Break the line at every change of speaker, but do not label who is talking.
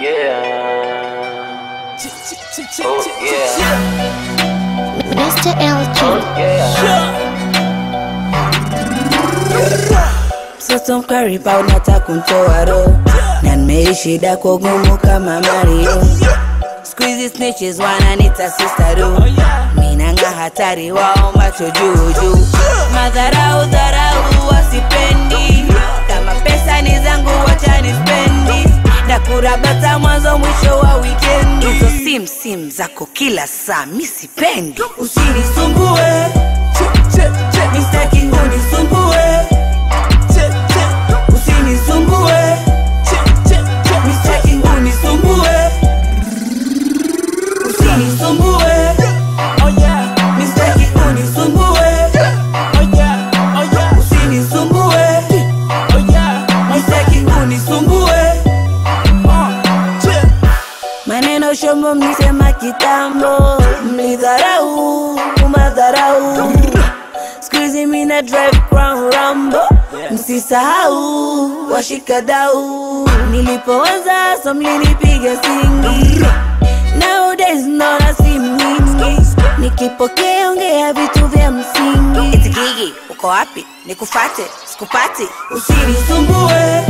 yeah. Oh yeah.
Mr. LG.
Oh yeah.
Mtoto mkaripa unataka kunitoa roho, na nimeishi dako gumu kama Mario. Squeezy snitches wananita sister do. Minanga hatari wao macho juu juu. Madharau dharau wasipendi, kama pesa ni zangu wacha nispendi. Nakurabata mwanzo mwisho wa weekend. Hizo sim zako kila saa mi sipendi. Usinisumbue, mistaki unisumbue. Usinisumbue, mistaki unisumbue. Usinisumbue, oh yeah, mistaki unisumbue. Oh yeah, oh yeah. Usinisumbue, oh yeah, mistaki unisumbue. Maneno shombo mlisema kitambo, mlidharau, umadharau. Squeezy mina drive crown rambo, msisahau, washikadau. Nilipoanza so mlinipiga singi, nowadays naona simu nyingi. Nikipokea ongea vitu vya msingi. Eti Gigi, uko wapi? Nikufate, sikupati. Usinisumbue,